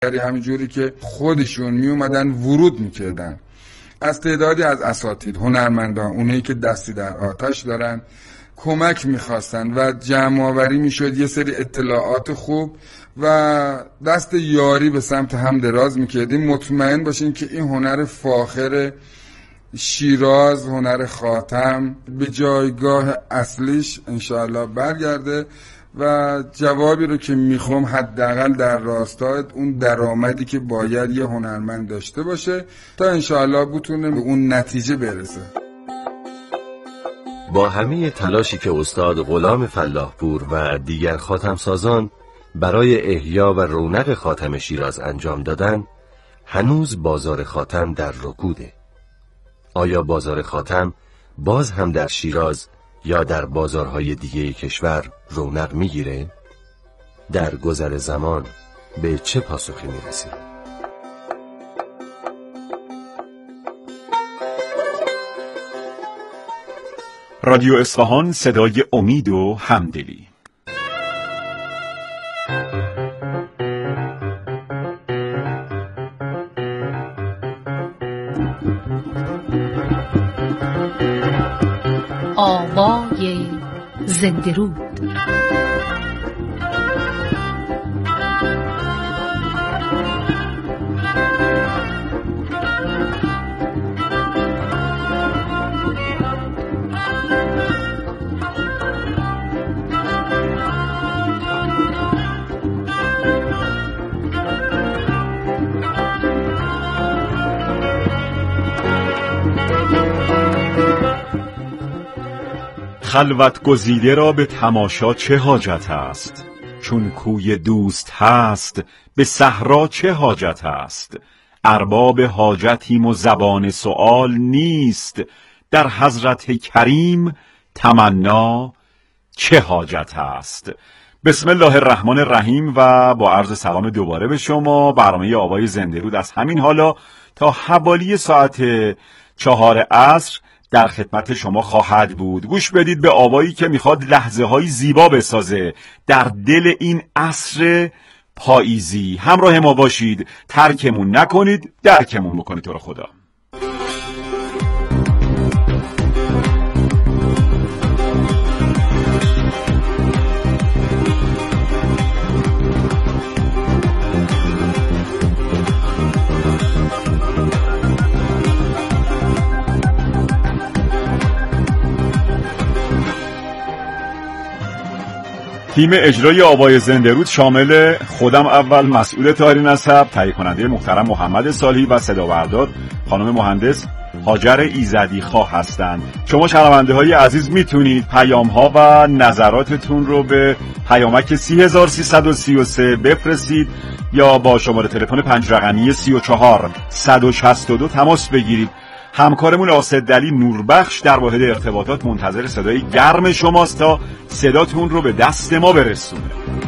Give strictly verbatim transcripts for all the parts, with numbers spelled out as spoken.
همینجوری که خودشون می اومدن ورود میکردن. از تعدادی از اساتید، هنرمندان، اونایی که دستی در آتش دارن کمک میخواستن و جمع آوری میشد یه سری اطلاعات خوب و دست یاری به سمت هم دراز میکردیم. مطمئن باشین که این هنر فاخر شیراز، هنر خاتم به جایگاه اصلیش انشاءالله برگرده و جوابی رو که میخوام حداقل در راستای اون درآمدی که باید یه هنرمند داشته باشه تا انشاءالله بتونه به اون نتیجه برسه. با همه تلاشی که استاد غلام فلاحپور و دیگر خاتمسازان برای احیا و رونق خاتم شیراز انجام دادن، هنوز بازار خاتم در رکوده. آیا بازار خاتم باز هم در شیراز یا در بازارهای دیگه کشور رونق میگیره؟ در گذر زمان به چه پاسخی میرسیم؟ رادیو اصفهان، صدای امید و همدلی. آوای زنده رود. خلوت گزیده را به تماشا چه حاجت است؟ چون کوی دوست هست به صحرا چه حاجت است؟ ارباب حاجتیم و زبان سؤال نیست، در حضرت کریم تمنا چه حاجت است؟ بسم الله الرحمن الرحیم و با عرض سلام دوباره به شما. برنامه آوای زنده رود از همین حالا تا حوالی ساعت چهار عصر در خدمت شما خواهد بود. گوش بدید به آوایی که میخواد لحظه های زیبا بسازه در دل این عصر پاییزی. همراه ما باشید، ترکمون نکنید، درکمون بکنید تو رو خدا. تیم اجرای آوای زنده رود شامل خودم اول مسئول طاهری نسب، تهیه کننده محترم محمد صالحی و صدا بردار خانم مهندس هاجر ایزدی خواه هستند. شما شنونده های عزیز میتونید پیام ها و نظراتتون رو به پیامک سی هزار سیصد و سی و سه بفرستید یا با شماره تلفن پنج رقمی سی و چهار صد و شصت و دو تماس بگیرید. همکارمون آصدعلی نوربخش در واحد ارتباطات منتظر صدای گرم شماست تا صداتون رو به دست ما برسونه.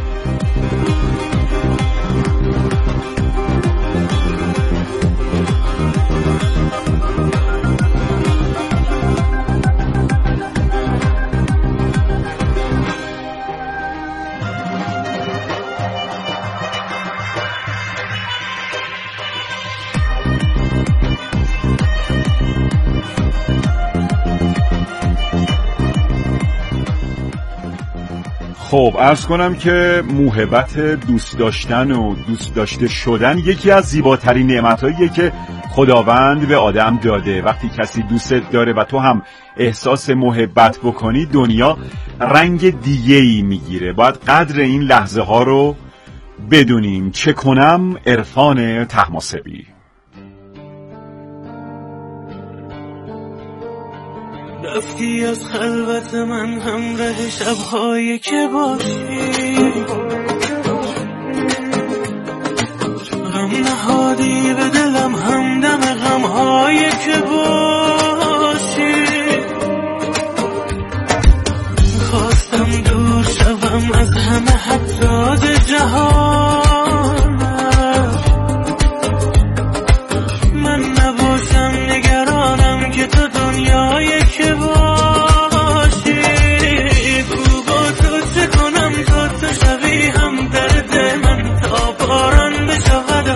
خب عرض کنم که موهبت دوست داشتن و دوست داشته شدن یکی از زیباترین نعمتاییه که خداوند به آدم داده. وقتی کسی دوستت داره و تو هم احساس محبت بکنی، دنیا رنگ دیگه‌ای میگیره. باید قدر این لحظه ها رو بدونیم. چه کنم؟ عرفان طهماسبی. رفتی از خلوت من همراه شب‌هایی که باشی، غم نهادی به دلم همدم غم‌هایی که باشی. خواستم دور شوم از همه حداد جهان، من نباشم نگرانم که تو دنیای که باشی. کو با تو چه کنم تا تو شوی هم درد من، تا باران بشود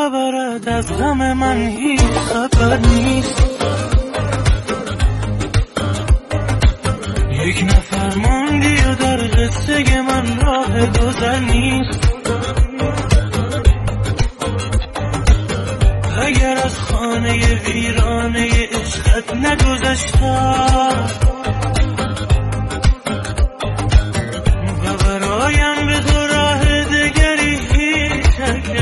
خبرت از غم من هیچ خبر نیست. یک نفر ماندی و در قصه من راه گذر نیست. اگر از خانه ویرانه عشقت نگذشتم و برایم به تو راه دگری هیچ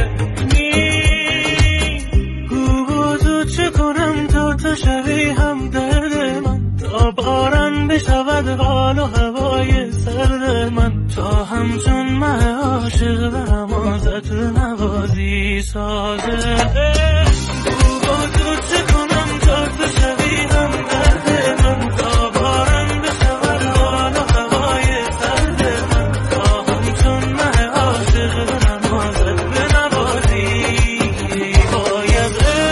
نی. گو با تو چه کنم تا تو شوی هم درد من، تا باران بشود حال و هوای سرد من، تا همچون مه عاشق برم آزد نوازی سازه. گو با تو چه کنم تا تو شوی هم درد من، تا باران بشود حال و هوای سرد من، تا همچون مه عاشق برم آزد نوازی. باید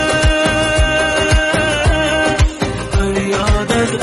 فریاد از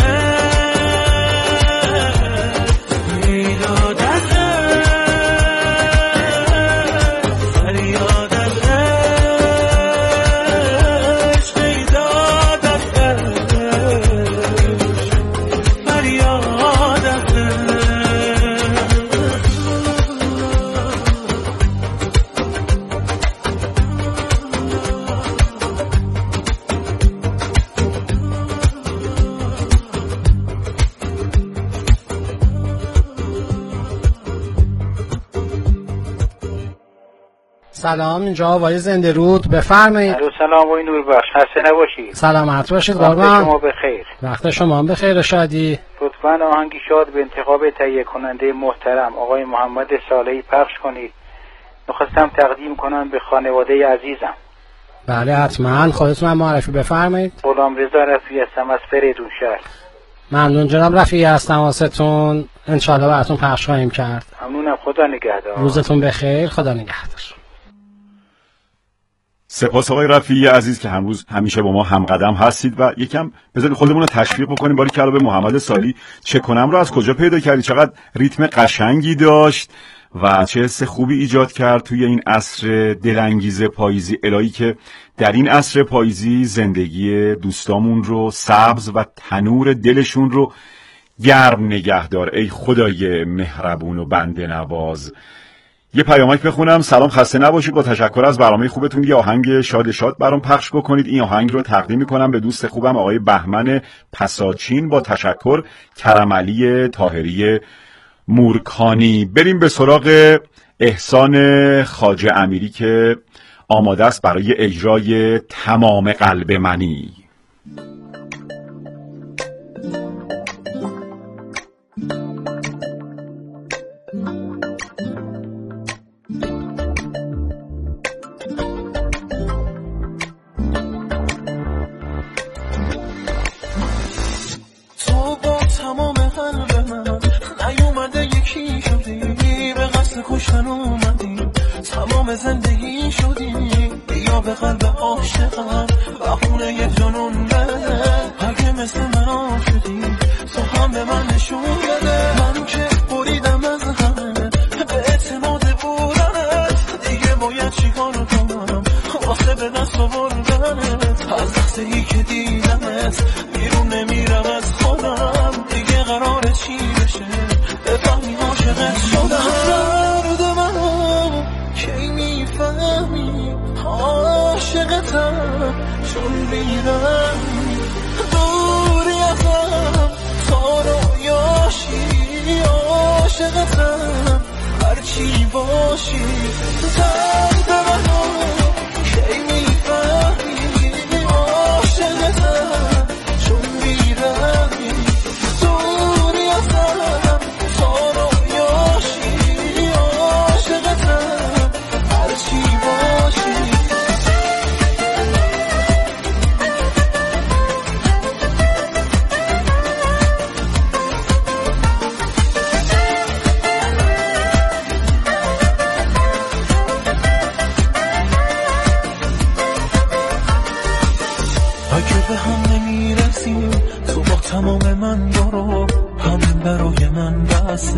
سلام، اینجا آوای زنده رود، بفرمایید. سلام آقای نوربخش، خسته نباشید. سلامت باشید وقت قربان. شما بخیر. وقت شما هم بخیر و شادی. لطفاً آهنگی شاد به انتخاب تهیه کننده محترم آقای محمد صالحی پخش کنید. می‌خواستم تقدیم کنم به خانواده عزیزم. بله حتما، خودتون هم معرفی بفرمایید. غلام رضا رفیعی هستم از فریدون شهر. ممنون جناب رفیعی از تماستون، انشالله براتون پخش خواهیم کرد. ممنونم، خدا نگهدار. روزتون بخیر، خدا نگهدار. سپاس آقای رفیعی عزیز که هنوز همیشه با ما همقدم هستید و یکم بذارید خودمون رو تشویق بکنیم. باری که به محمد صالحی چه کنم رو از کجا پیدا کردی؟ چقدر ریتم قشنگی داشت و چه حس خوبی ایجاد کرد توی این عصر دلانگیز پاییزی. الهی که در این عصر پاییزی زندگی دوستامون رو سبز و تنور دلشون رو گرم نگه دار ای خدای مهربون و بنده نواز. یه پیامک بخونم. سلام، خسته نباشید، با تشکر از برنامه خوبتون یه آهنگ شاد شاد برام پخش بکنید. این آهنگ رو تقدیم میکنم به دوست خوبم آقای بهمن پساچین، با تشکر کرم علی طاهری مورکانی. بریم به سراغ احسان خواجه امیری که آماده است برای اجرای تمام قلب منی. تمام زندگی شدی بیا به قلب عاشقم بهونه یه جنون بده. اگه مثل من شدی تو هم به من نشون بده. من که بریدم از همه به اعتماد بودنت، دیگه باید چیکار کنم واسه به دست آوردنت. از لحظه ای که دیدمت بیرون نمیرم از خودم، دیگه قراره چی بشه بفهمی عاشقت شدم. کی میفهمی عاشقتم چون بیرم دوری ازم تا رویاشی. عاشقتم هرچی باشی درد منو کی میفهمی عاشقتم چون بیرم دوری ازم تا رویاشی. عاشقتم هرچی باشی.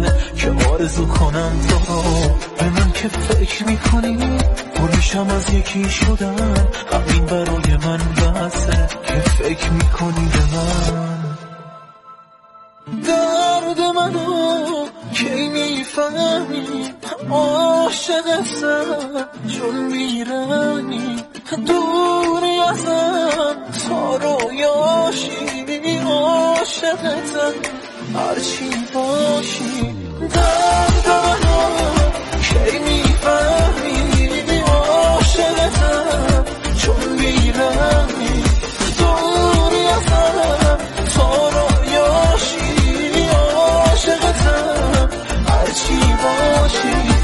که آرزو کنم تو رو. به من که فکر میکنی پرشم از یکی شدن، همین برای من بسه که فکر میکنی به من. درد منو کی میفهمی عاشقتم، چون میرنی دوری ازم تا رویاشی عاشقتم هرچی باشی. درد منو کی میفهمی عاشقتم، چون میرنی دوری ازم تا رویاشی عاشقتم هرچی باشی.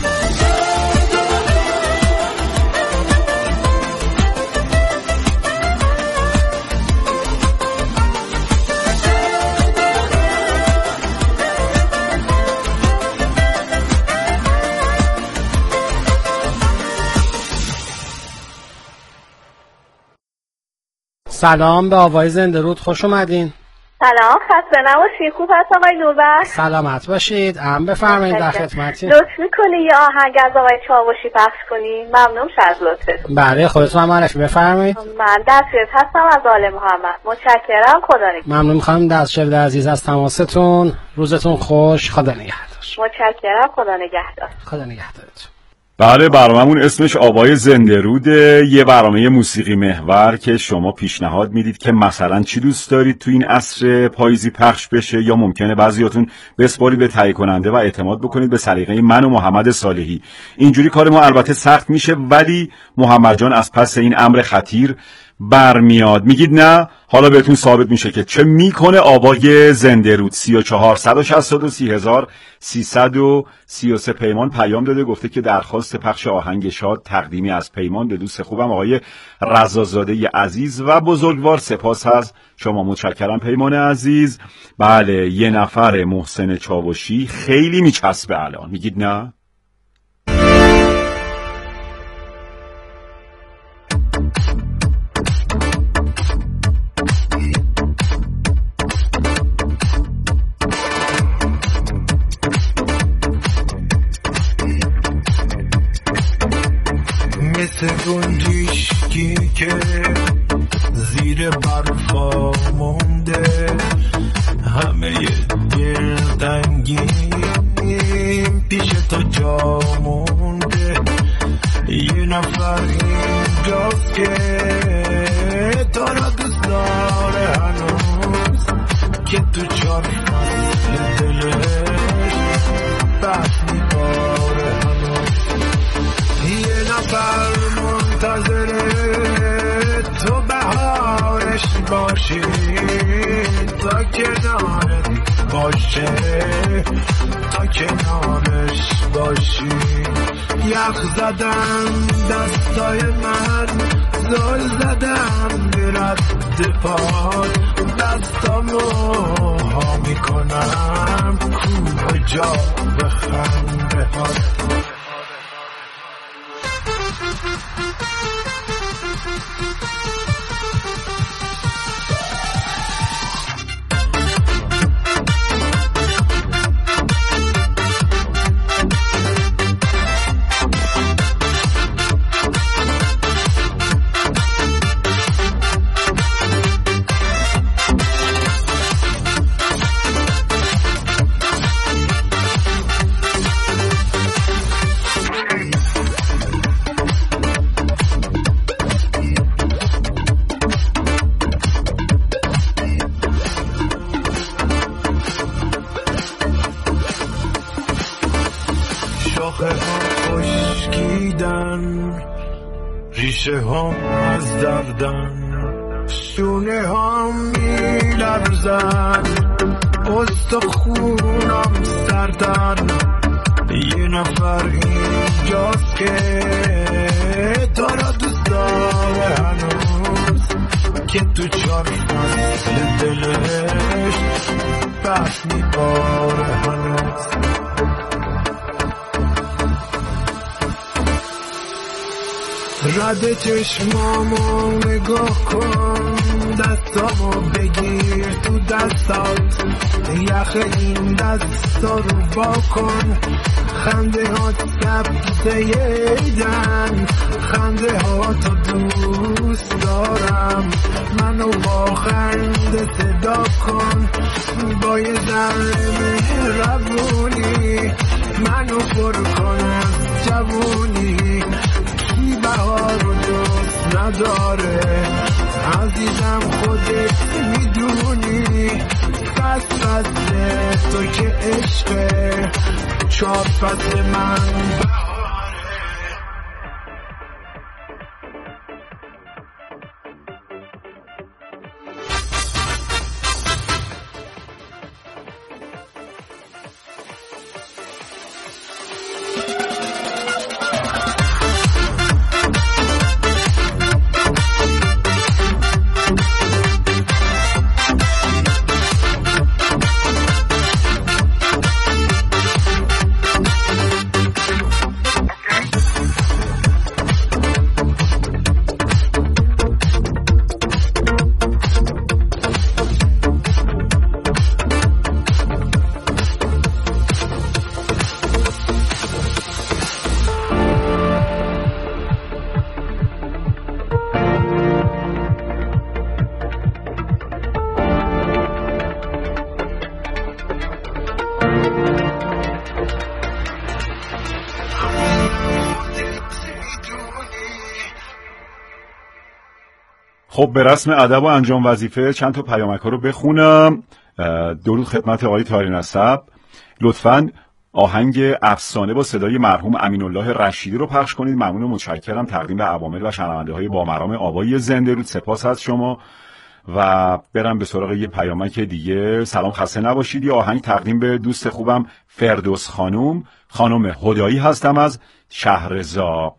سلام، به آوای زنده رود خوش اومدین. سلام، خسته نباشید. خوب هست آقای نوربخش؟ سلامت باشید. ام بفرمایید در خدمتیم. لطف میکنی یه آهنگ از آقای چاوشی پخش کنی؟ ممنون می‌شم از لطفتون. بله خودتون هم معرفی بفرمایید. من دستگیر هستم از آل محمد. متشکرم. خدا نگهدار. ممنون می‌خوام دستگیر عزیز از تماستون. روزتون خوش. خدا نگهدار. متشکرم. خدا نگهدار. خدا نگهدارتون. بله، برنامه‌مون اسمش آوای زنده روده، یه برنامه موسیقی محور که شما پیشنهاد میدید که مثلا چی دوست دارید تو این عصر پاییزی پخش بشه، یا ممکنه بعضیاتون بسپارید به تهیه کننده و اعتماد بکنید به سلیقه من و محمد صالحی. اینجوری کار ما البته سخت میشه، ولی محمد جان از پس این امر خطیر برمیاد. میگید نه، حالا بهتون ثابت میشه که چه میکنه آوای زنده رود. سی و چهار صد و شصت و دو سی هزار سیصد و سی و سه پیمان پیام داده، گفته که درخواست پخش آهنگ شاد تقدیمی از پیمان به دوست خوبم آقای رضازاده عزیز و بزرگوار. سپاس از شما. متشکرم پیمان عزیز. بله، یه نفر محسن چاوشی خیلی میچسبه الان. میگید نه؟ مثل گنجشکی که زیر برفا مونده، همه دلتنگیم پیش تو جا مونده. یه نفر اینجاست که تو را دوست داره هنوز، که تو چار فصل دلش بحث میباره هنوز. یه نفر منتظره تو بهارش باشی، تا کنارت باشه، تا کنارش باشی. یخ زدم دستای من، زل زدم به رد پاد، دستامو ها میکنم کوه جا به خنده هات. ریشه هم از دردن، شونه هم می لرزن، استخونم سردن. یه نفر اینجاست که تو را دوست داره هنوز، که تو چار فصل دلش بحث میباره هنوز. رد چشمامو نگاه کن، دستامو بگیر تو دستات، یخ این دستا رو با کن، خنده ها سبزه ایدن، خنده ها تو دوست دارم، منو با خنده صدا کن، با یه ذره مهربونی منو پر کن از جوونی، کی بهار رو دوست نداره عزیزم خودت میدونی، پس فصل تو که عشقه چهار فصل من خب به رسم ادب و انجام وظیفه چند تا پیامک ها رو بخونم. درود خدمت آقای طاهری نسب، لطفاً آهنگ افسانه با صدای مرحوم امین الله رشیدی رو پخش کنید. ممنون و متشکرم. تقدیم به عوامل و شنونده های با مرام آوایی زنده رود. سپاس از شما. و برم به سراغ یه پیامک دیگه. سلام، خسته نباشید. یه آهنگ تقدیم به دوست خوبم فردوس خانم خانم هدایی هستم از شهرزا.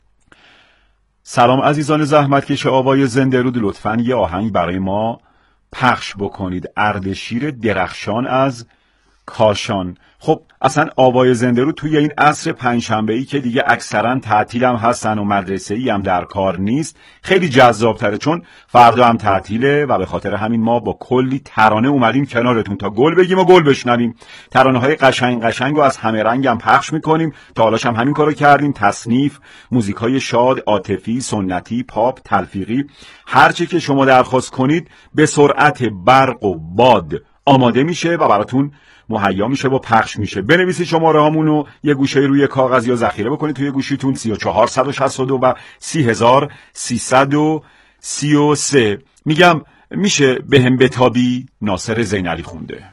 سلام عزیزان زحمتکش آوای زنده رود، لطفاً یه آهنگ برای ما پخش بکنید. اردشیر درخشان از کاشان. خب اصلا آوای زنده رود توی این عصر پنجشنبه‌ای که دیگه اکثرا تعطیل هم هستن و مدرسه‌ای هم در کار نیست، خیلی جذاب تره، چون فردا هم تعطیله و به خاطر همین ما با کلی ترانه اومدیم کنارتون تا گل بگیم و گل بشنویم. ترانه‌های قشنگ قشنگ و از همه رنگ هم پخش می‌کنیم. تا حالاش هم همین کارو کردیم. تصنیف، موزیکای شاد، عاطفی، سنتی، پاپ، تلفیقی، هر چی که شما درخواست کنید به سرعت برق و باد آماده میشه و براتون مهیا میشه و پخش میشه. بنویسید شماره هامونو یه گوشه روی کاغذ یا ذخیره بکنید توی گوشیتون سی و چهار صد و شصت و دو و سی هزار سیصد و سی و سه. میگم میشه بهم بتابی. ناصر زینعلی خونده.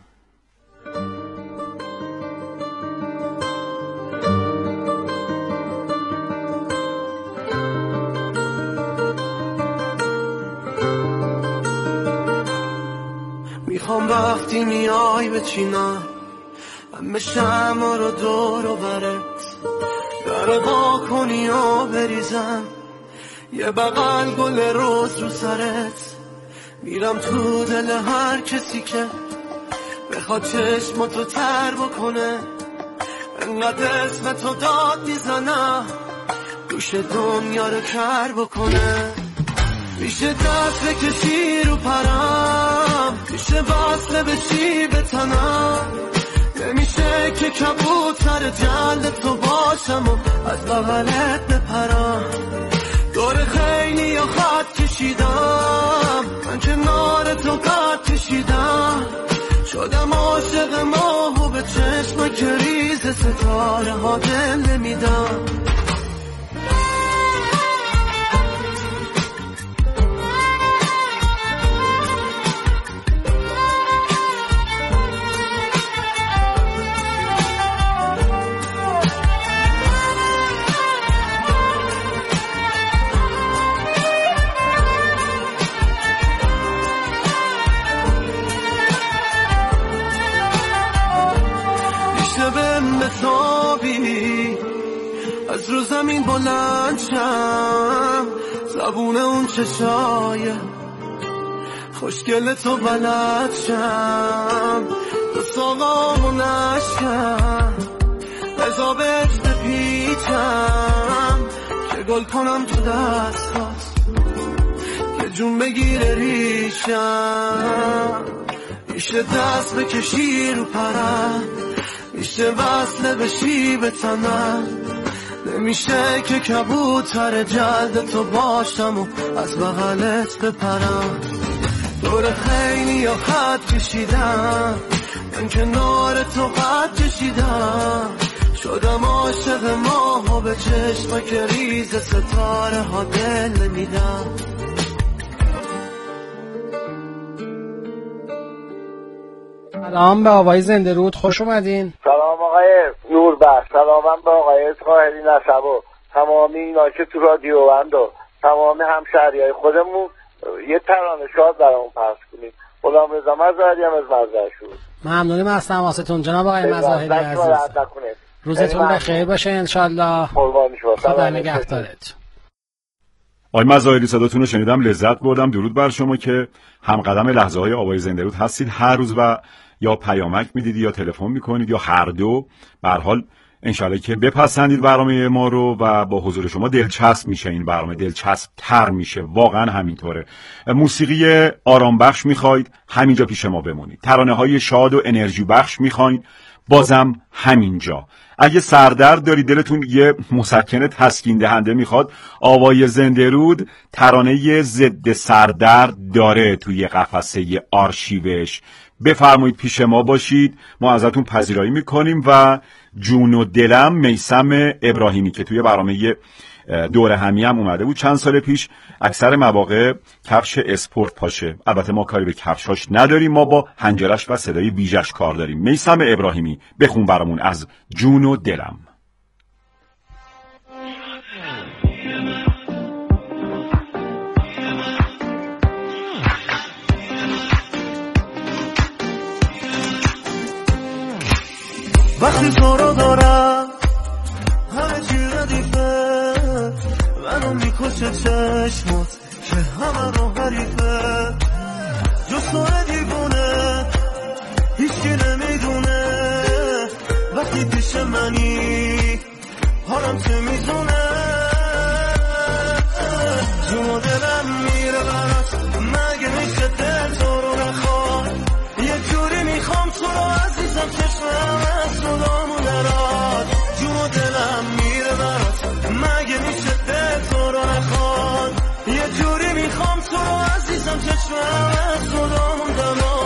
میخوام وقتی میای بچینم همه شمع رو دور و برت، در با کنی و بریزم یه بغل گل روز رو سرت. میرم تو دل هر کسی که بخواد چشماتو تر بکنه، انقدر اسم تو داد میزنم دوش دنیا رو کر بکنه. میشه دست بکشی رو پرم، میشه وصله بشی به تنم، نمیشه که کبوتر جلد تو باشم و از بغلت بپرم. دور خیلی یا خط کشیدم، من کنار تو قد کشیدم، شدم عاشق ماه و به چشم کریز ستاره ها دل نمیدم. از رو زمین بلند شم، زبون اون چشای خوشگل تو بلد شم، تو ساقامو نشکم، بزا بهت بپیچم که گل کنم تو دستات، که جون بگیره ریشم، میشه دست بکشی رو پرم، میشه وصله بشی به تنم، نمیشه که کبوتر جلد تو باشم و از بغلت بپرم. دور خیلی یا خط کشیدم، من کنار تو قد کشیدم، شدم عاشق ماها به چشم که ریز ستاره ها دل نمیدم. سلام به آقای زنده رود، خوش اومدین. سلام آقای نوربخش، سلامم به آقای طاهری نسب و تمامی اینا که تو رادیو بند و تمامی همشهریای خودمون یه ترانه شاد برامون پخش کنید. غلام رضا مظاهری هم از مزرعه شد. ممنونیم از تماستون جناب آقای مظاهری عزیز. روزتون بخیر باشه انشالله. خدا نگهدارت. آقای مظاهری صداتون رو شنیدم، لذت بردم. درود بر شما که هم قدم لحظه های آقای زنده رود هستید هر روز و یا پیامک میدید یا تلفن میکنید یا هر دو. به هر حال انشالله که بپسندید برنامه ما رو و با حضور شما دلچسب میشه، این برنامه دلچسب تر میشه، واقعا همینطوره. موسیقی آرام بخش میخواید، همینجا پیش ما بمونید. ترانه های شاد و انرژی بخش میخواید، بازم همینجا. اگه سردرد داری، دلتون یه مسکن تسکین دهنده میخواد، آوای زنده رود ترانه ضد سردرد داره توی قفسه آرشیوش. بفرمایید پیش ما باشید، ما ازتون پذیرایی میکنیم. و جون و دلم میثم ابراهیمی که توی برنامه دور همی هم اومده بود چند سال پیش، اکثر مواقع کفش اسپورت پاشه. البته ما کاری به کفشاش نداریم، ما با هنجرش و صدای بیجش کار داریم. میثم ابراهیمی بخون برامون از جون و دلم. وقتی تو رو دارم همه چی ردیفه، منو میکشه چشمات که همه رو حریفه، جز تو دیوونه هیچی نمیدونه، وقتی پیش منی حالم چه میزونه، جون و دلم میره برات، مگه میشه دل تو رو نخواد، یه جوری میخوام تو رو عزیزم چشمم از صدامون دراد، جون و دلم میره برات، مگه میشه دل تو رو نخواد، یه جوری میخوام تو رو عزیزم چشمم از صدامون دراد.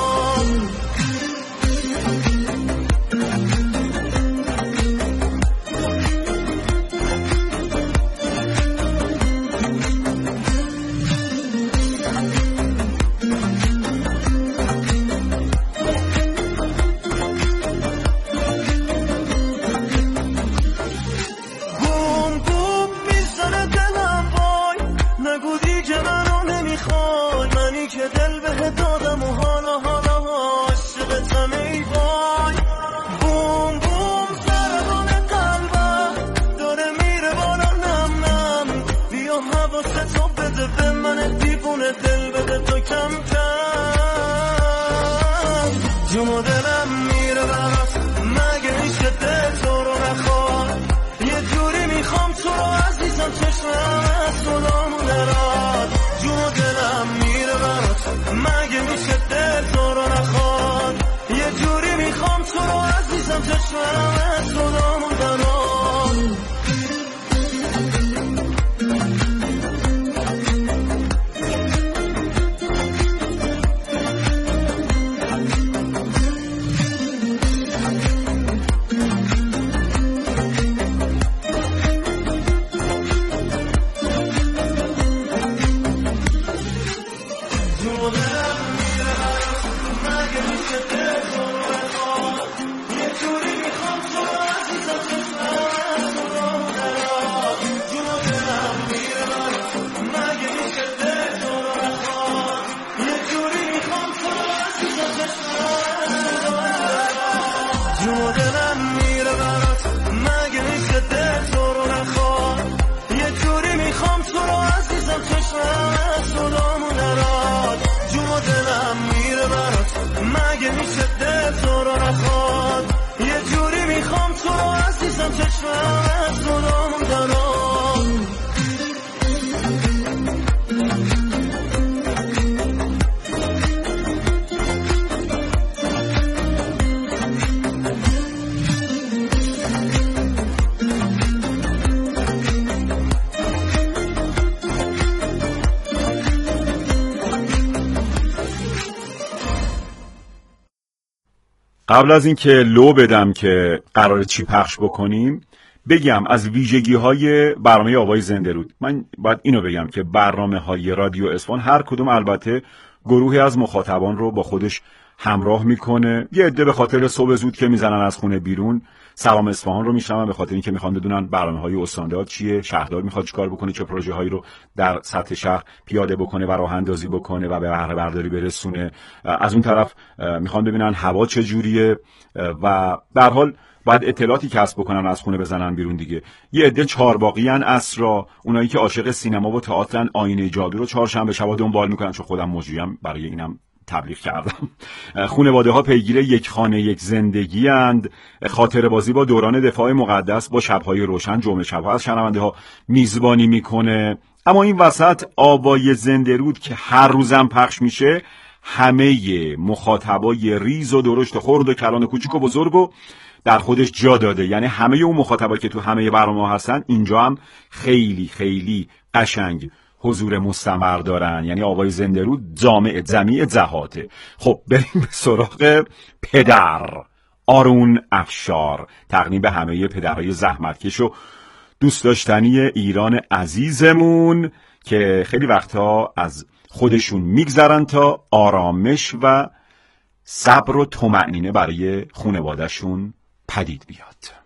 قبل از اینکه لو بدم که قراره چی پخش بکنیم بگم از ویژگی های برنامه آوای زنده رود. من باید اینو بگم که برنامه های رادیو اصفهان هر کدوم البته گروهی از مخاطبان رو با خودش همراه میکنه. یه عده به خاطر صبح زود که میزنن از خونه بیرون سلام اصفهان رو میشنون، به خاطر اینکه میخوان بدونن برنامه‌های استاندارد چیه، شهردار میخواد چیکار بکنه، چه پروژه هایی رو در سطح شهر پیاده بکنه و راه اندازی بکنه و به بهره برداری برسونه. از اون طرف میخوان ببینن هوا چه جوریه و به هر حال بعد اطلاعاتی کسب بکنن از خونه بزنن بیرون دیگه. یه عده چهارباغیان اسرا، اونایی که عاشق سینما و تئاترن، آینه جادو رو چهارشنبه شبا دنبال میکنن، چون خودم مجریم برای اینم تبلیغ کردم. خانواده ها پیگیر یک خانه یک زندگی اند. خاطره بازی با دوران دفاع مقدس با شبهای روشن جمعه شبها از شنونده ها میزبانی میکنه. اما این وسط آوای زنده رود که هر روزم پخش میشه همه مخاطبای ریز و درشت خرد و کلان کوچیک و بزرگ و در خودش جا داده. یعنی همه اون مخاطبا که تو همه برنامه هستن اینجا هم خیلی خیلی قشنگ حضور مستمر دارن. یعنی آوای زنده رود جامع جمیع جهاته. خب بریم به سراغ پدر آرون افشار، تقدیم به همه پدرهای زحمتکش و دوست داشتنی ایران عزیزمون که خیلی وقتا از خودشون میگذرن تا آرامش و صبر و طمأنینه برای خانواده‌شون پدید بیاد.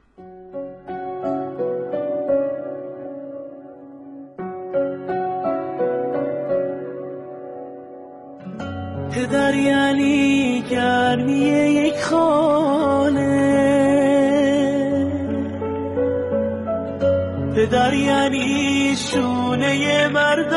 پدر یعنی گرمی یک خانه، پدر یعنی شونه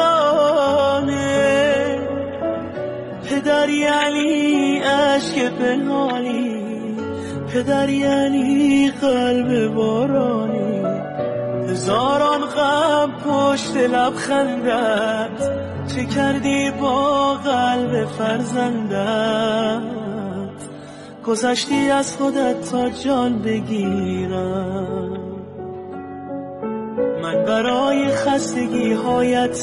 مردانه، پدر یعنی عشق پنهانی، پدر یعنی قلب بارانی، هزاران غم پشت لبخندت، چه کردی با قلب فرزندت، گذشتی از خودت تا جان بگیرم، من برای خستگی هایت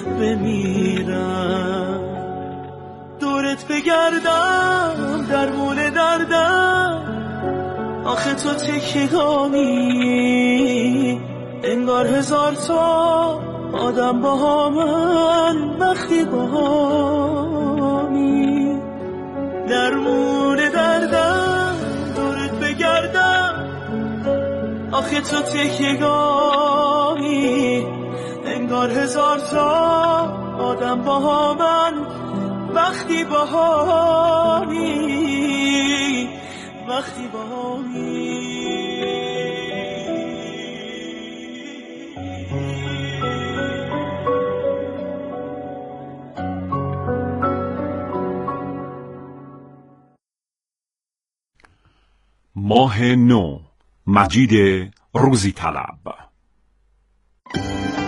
بمیرم، دورت بگردم درمون دردم، آخه تو تکیگانی انگار هزار تا آدم با همن وقتی با همی، درمون دردم دورت بگردم، آخه تو تکیگانی انگار هزار تا آدم با همن وقتی با همی، وقتی با همی. ماه نو، مجید روزی طلب.